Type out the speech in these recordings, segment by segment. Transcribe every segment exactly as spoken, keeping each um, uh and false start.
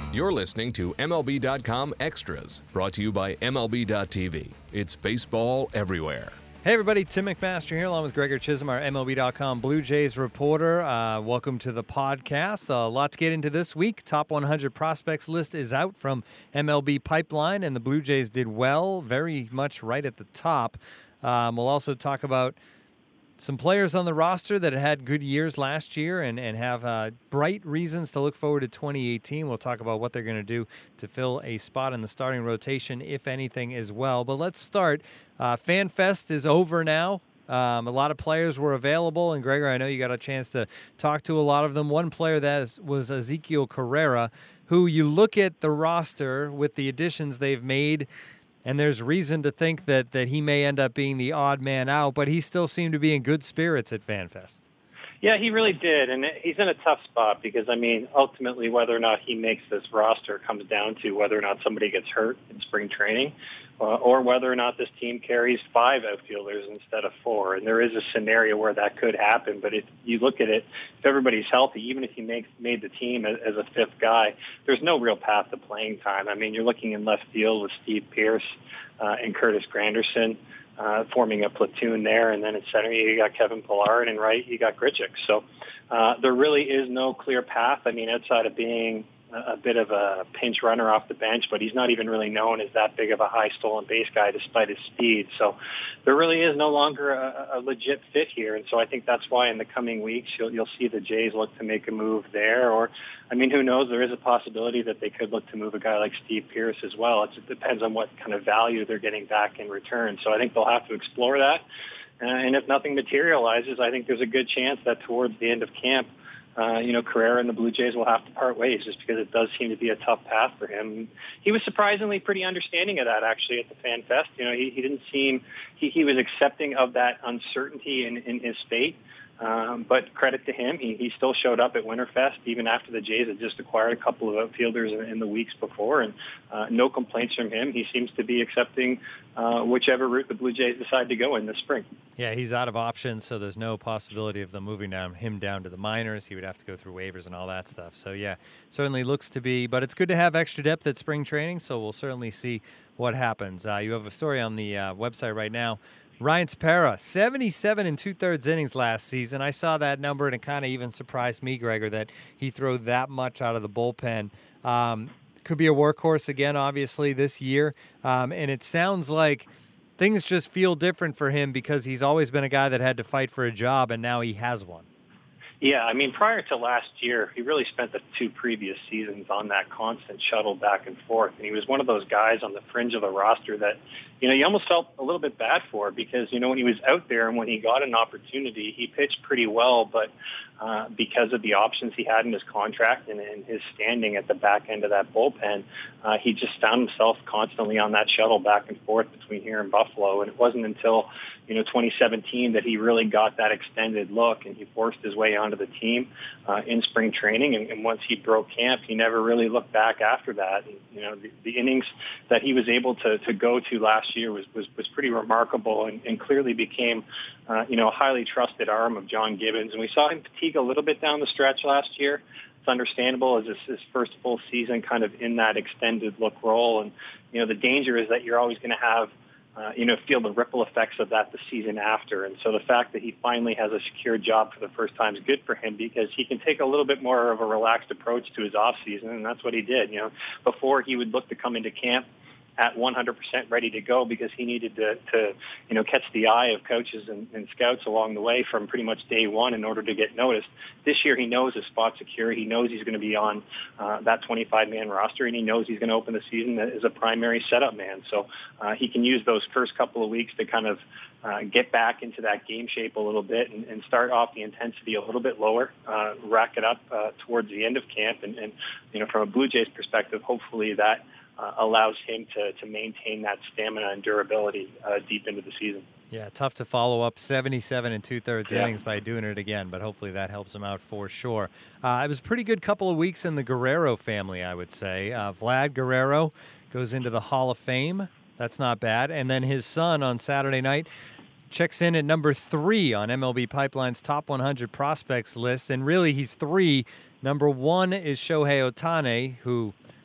You're listening to M L B dot com Extras, brought to you by M L B dot T V. It's baseball everywhere. Hey everybody, Tim McMaster here along with Gregor Chisholm, our M L B dot com Blue Jays reporter. Uh, welcome to the podcast. A lot to get into this week. Top one hundred prospects list is out from M L B Pipeline, and the Blue Jays did well, very much right at the top. Um, we'll also talk about some players on the roster that had good years last year and, and have uh, bright reasons to look forward to twenty eighteen. We'll talk about what they're going to do to fill a spot in the starting rotation, if anything, as well. But let's start. Uh, FanFest is over now. Um, a lot of players were available, and Gregor, I know you got a chance to talk to a lot of them. One player that is, was Ezekiel Carrera, who you look at the roster with the additions they've made, and there's reason to think that that he may end up being the odd man out, but he still seemed to be in good spirits at FanFest. Yeah, he really did, and he's in a tough spot because, I mean, ultimately whether or not he makes this roster comes down to whether or not somebody gets hurt in spring training uh, or whether or not this team carries five outfielders instead of four. And there is a scenario where that could happen, but if you look at it, if everybody's healthy, even if he makes made the team as, as a fifth guy, there's no real path to playing time. I mean, you're looking in left field with Steve Pearce uh, and Curtis Granderson. Uh, forming a platoon there, and then in center you got Kevin Pillar, and in right you got Grichuk. So uh, there really is no clear path. I mean, outside of being a, a bit of a pinch runner off the bench, but he's not even really known as that big of a high stolen base guy despite his speed. So there really is no longer a, a legit fit here, and so I think that's why in the coming weeks you'll, you'll see the Jays look to make a move there, or I mean, who knows? There is a possibility that they could look to move a guy like Steve Pearce as well. It just depends on what kind of value they're getting back in return. So I think they'll have to explore that. Uh, and if nothing materializes, I think there's a good chance that towards the end of camp, uh, you know, Carrera and the Blue Jays will have to part ways just because it does seem to be a tough path for him. He was surprisingly pretty understanding of that, actually, at the Fan Fest. You know, he, he didn't seem, he, he was accepting of that uncertainty in, in his fate. Um, but credit to him, he, he still showed up at Winterfest even after the Jays had just acquired a couple of outfielders in, in the weeks before, and uh, no complaints from him. He seems to be accepting uh, whichever route the Blue Jays decide to go in this spring. Yeah, he's out of options, so there's no possibility of them moving down, him down to the minors. He would have to go through waivers and all that stuff. So, yeah, certainly looks to be, but it's good to have extra depth at spring training, so we'll certainly see what happens. Uh, you have a story on the uh, website right now. Ryan Tepera, seventy-seven and two-thirds innings last season. I saw that number, and it kind of even surprised me, Gregor, that he threw that much out of the bullpen. Um, could be a workhorse again, obviously, this year. Um, and it sounds like things just feel different for him because he's always been a guy that had to fight for a job, and now he has one. Yeah, I mean, prior to last year, he really spent the two previous seasons on that constant shuttle back and forth. And he was one of those guys on the fringe of the roster that, you know, you almost felt a little bit bad for because, you know, when he was out there and when he got an opportunity, he pitched pretty well, but uh, because of the options he had in his contract and, and his standing at the back end of that bullpen, uh, he just found himself constantly on that shuttle back and forth between here and Buffalo. And it wasn't until, you know, twenty seventeen that he really got that extended look and he forced his way onto the team uh, in spring training. And, and once he broke camp, he never really looked back after that. And, you know, the, the innings that he was able to, to go to last year was, was, was pretty remarkable and, and clearly became, uh, you know, a highly trusted arm of John Gibbons. And we saw him fatigue a little bit down the stretch last year. It's understandable as this his first full season kind of in that extended look role. And, you know, the danger is that you're always going to have Uh, you know, feel the ripple effects of that the season after. And so the fact that he finally has a secure job for the first time is good for him because he can take a little bit more of a relaxed approach to his off season, and that's what he did. You know, before he would look to come into camp at one hundred percent ready to go because he needed to, to you know, catch the eye of coaches and, and scouts along the way from pretty much day one in order to get noticed. This year he knows his spot's secure. He knows he's going to be on uh, that twenty-five man roster, and he knows he's going to open the season as a primary setup man. So uh, he can use those first couple of weeks to kind of uh, get back into that game shape a little bit and, and start off the intensity a little bit lower, uh, rack it up uh, towards the end of camp. And, and, you know, from a Blue Jays perspective, hopefully that Uh, allows him to, to maintain that stamina and durability uh, deep into the season. Yeah, tough to follow up seventy-seven and two-thirds yeah. innings by doing it again, but hopefully that helps him out for sure. Uh, it was a pretty good couple of weeks in the Guerrero family, I would say. Uh, Vlad Guerrero goes into the Hall of Fame. That's not bad. And then his son on Saturday night checks in at number three on M L B Pipeline's top one hundred prospects list. And really, he's three. Number one is Shohei Ohtani, who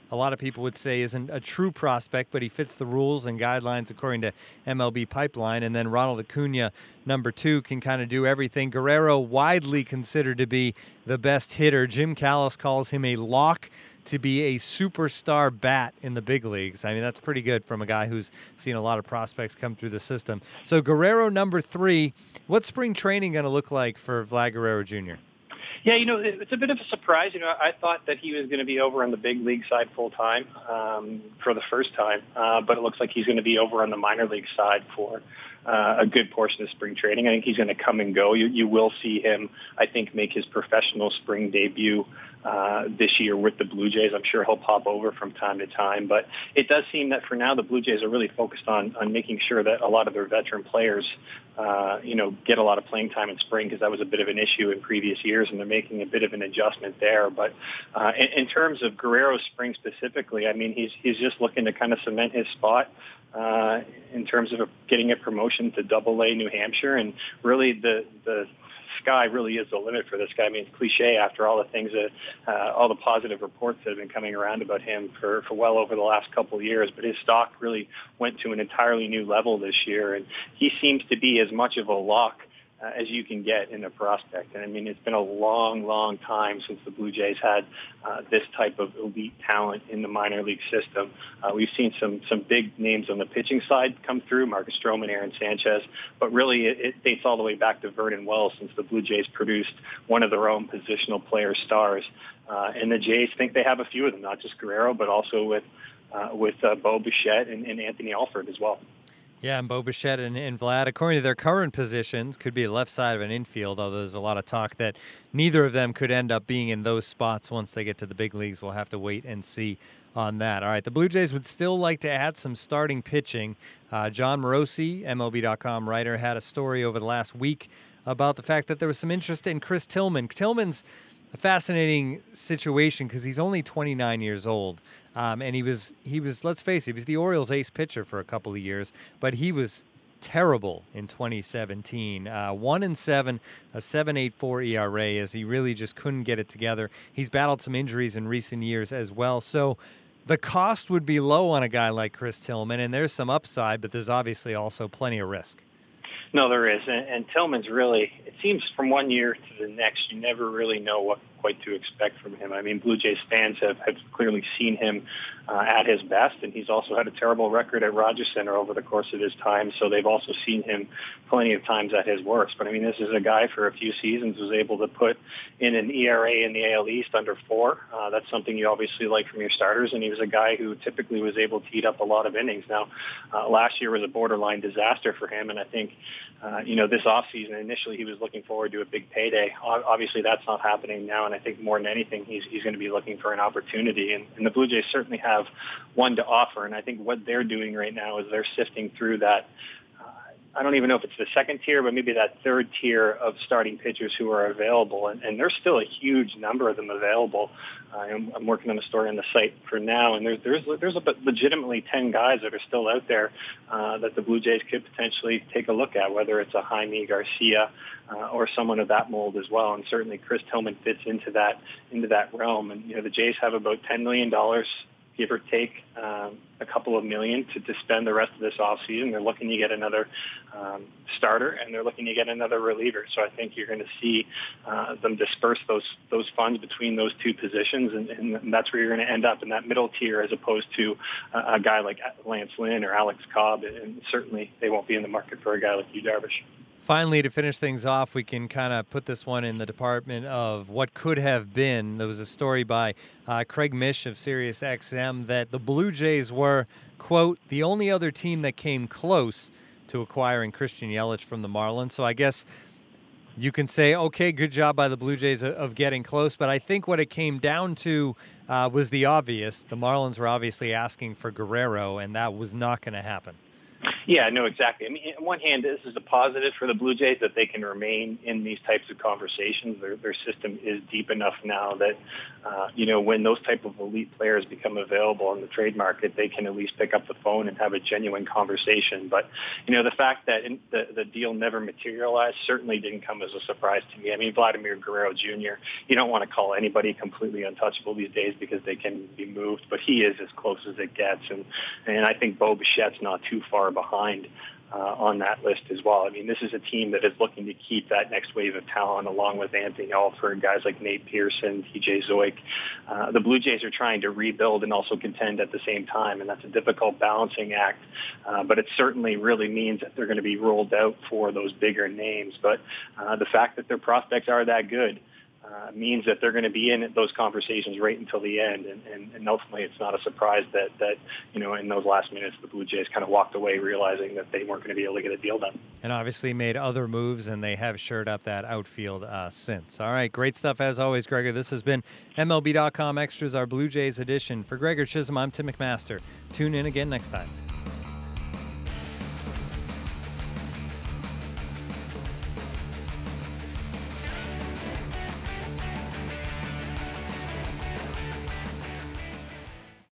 a lot of people would say isn't a true prospect, but he fits the rules and guidelines according to M L B Pipeline. And then Ronald Acuna, number two, can kind of do everything. Guerrero, widely considered to be the best hitter. Jim Callis calls him a lock to be a superstar bat in the big leagues. I mean, that's pretty good from a guy who's seen a lot of prospects come through the system. So Guerrero, number three. What's spring training going to look like for Vlad Guerrero Junior? Yeah, you know, it's a bit of a surprise. You know, I thought that he was going to be over on the big league side full time um, for the first time, uh, but it looks like he's going to be over on the minor league side for uh, a good portion of spring training. I think he's going to come and go. You, you will see him, I think, make his professional spring debut uh, this year with the Blue Jays. I'm sure he'll pop over from time to time, but it does seem that for now the Blue Jays are really focused on on making sure that a lot of their veteran players, uh, you know, get a lot of playing time in spring, because that was a bit of an issue in previous years, and they're making a bit of an adjustment there. But uh, in, in terms of Guerrero's spring specifically, I mean, he's he's just looking to kind of cement his spot uh, in terms of getting a promotion to Double A New Hampshire, and really the the sky really is the limit for this guy. I mean, it's cliche after all the things that, uh, all the positive reports that have been coming around about him for, for well over the last couple of years, but his stock really went to an entirely new level this year, and he seems to be as much of a lock uh, as you can get in a prospect. And I mean, it's been a long, long time since the Blue Jays had uh, this type of elite talent in the minor league system. Uh, we've seen some some big names on the pitching side come through, Marcus Stroman, Aaron Sanchez, but really it, it dates all the way back to Vernon Wells, since the Blue Jays produced one of their own positional player stars. Uh, and the Jays think they have a few of them, not just Guerrero, but also with uh, with uh, Bo Bichette and, and Anthony Alford as well. Yeah, and Bo Bichette and, and Vlad, according to their current positions, could be the left side of an infield, although there's a lot of talk that neither of them could end up being in those spots once they get to the big leagues. We'll have to wait and see on that. All right, the Blue Jays would still like to add some starting pitching. Uh, John Morosi, M L B dot com writer, had a story over the last week about the fact that there was some interest in Chris Tillman. Tillman's a fascinating situation because he's only twenty-nine years old. Um, and he was, he was, let's face it, he was the Orioles' ace pitcher for a couple of years, but he was terrible in twenty seventeen. Uh, one and seven, a seven point eight four E R A, as he really just couldn't get it together. He's battled some injuries in recent years as well. So the cost would be low on a guy like Chris Tillman, and there's some upside, but there's obviously also plenty of risk. No, there is. And, and Tillman's really, it seems from one year to the next, you never really know what quite to expect from him. I mean, Blue Jays fans have, have clearly seen him uh, at his best, and he's also had a terrible record at Rogers Center over the course of his time, so they've also seen him plenty of times at his worst. But, I mean, this is a guy for a few seasons was able to put in an E R A in the A L East under four. Uh, that's something you obviously like from your starters, and he was a guy who typically was able to eat up a lot of innings. Now, uh, last year was a borderline disaster for him, and I think, uh, you know, this offseason, initially he was looking forward to a big payday. Obviously, that's not happening now, and I think more than anything, he's he's going to be looking for an opportunity. And, and the Blue Jays certainly have one to offer. And I think what they're doing right now is they're sifting through that. Uh, I don't even know if it's the second tier, but maybe that third tier of starting pitchers who are available. And, and there's still a huge number of them available. Uh, I'm, I'm working on a story on the site for now, and there's there's there's about legitimately ten guys that are still out there uh, that the Blue Jays could potentially take a look at, whether it's a Jaime Garcia uh, or someone of that mold as well. And certainly Chris Tillman fits into that into that realm. And you know, the Jays have about ten million dollars, give or take um, a couple of million to, to spend the rest of this offseason. They're looking to get another um, starter, and they're looking to get another reliever. So I think you're going to see uh, them disperse those those funds between those two positions, and, and that's where you're going to end up in that middle tier, as opposed to uh, a guy like Lance Lynn or Alex Cobb. And certainly they won't be in the market for a guy like Yu Darvish. Finally, to finish things off, we can kind of put this one in the department of what could have been. There was a story by uh, Craig Mish of Sirius X M that the Blue Jays were, quote, the only other team that came close to acquiring Christian Yelich from the Marlins. So I guess you can say, okay, good job by the Blue Jays of getting close. But I think what it came down to uh, was the obvious. The Marlins were obviously asking for Guerrero, and that was not going to happen. Yeah, no, exactly. I mean, on one hand, this is a positive for the Blue Jays that they can remain in these types of conversations. Their their system is deep enough now that, uh, you know, when those type of elite players become available in the trade market, they can at least pick up the phone and have a genuine conversation. But, you know, the fact that in, the, the deal never materialized certainly didn't come as a surprise to me. I mean, Vladimir Guerrero Junior, you don't want to call anybody completely untouchable these days because they can be moved, but he is as close as it gets. And, and I think Bo Bichette's not too far behind uh, on that list as well. I mean, this is a team that is looking to keep that next wave of talent along with Anthony Alford, guys like Nate Pearson, T J Zoik. Uh, the Blue Jays are trying to rebuild and also contend at the same time, and that's a difficult balancing act. Uh, but it certainly really means that they're going to be rolled out for those bigger names. But uh, the fact that their prospects are that good Uh, means that they're going to be in those conversations right until the end, and, and, and ultimately it's not a surprise that, that, you know, in those last minutes the Blue Jays kind of walked away realizing that they weren't going to be able to get a deal done. And obviously made other moves, and they have shored up that outfield uh, since. All right, great stuff as always, Gregor. This has been M L B dot com Extras, our Blue Jays edition. For Gregor Chisholm, I'm Tim McMaster. Tune in again next time.